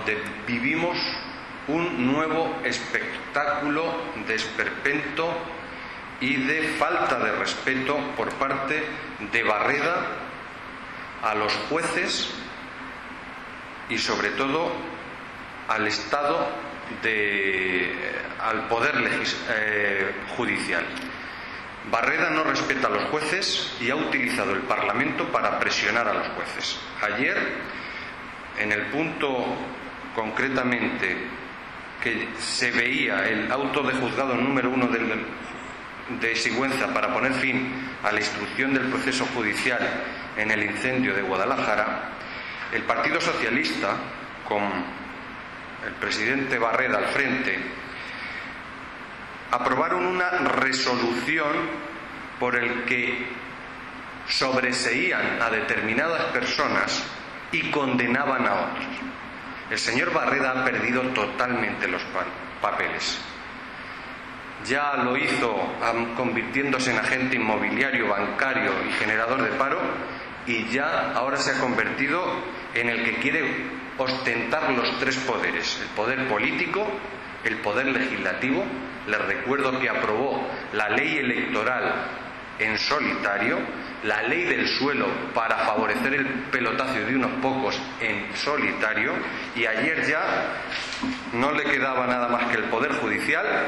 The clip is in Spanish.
donde vivimos un nuevo espectáculo de esperpento y de falta de respeto por parte de Barreda a los jueces y sobre todo al Estado, al poder judicial. Barreda no respeta a los jueces y ha utilizado el Parlamento para presionar a los jueces. Ayer, en el punto concretamente que se veía el auto de juzgado número 1 de Sigüenza para poner fin a la instrucción del proceso judicial en el incendio de Guadalajara, el Partido Socialista, con el presidente Barreda al frente, aprobaron una resolución por el que sobreseían a determinadas personas y condenaban a otros. El señor Barreda ha perdido totalmente los papeles. Ya lo hizo convirtiéndose en agente inmobiliario, bancario y generador de paro, y ya ahora se ha convertido en el que quiere ostentar los tres poderes: el poder político, el poder legislativo. Les recuerdo que aprobó la ley electoral en solitario, la ley del suelo para favorecer el pelotazo de unos pocos en solitario, y ayer ya no le quedaba nada más que el poder judicial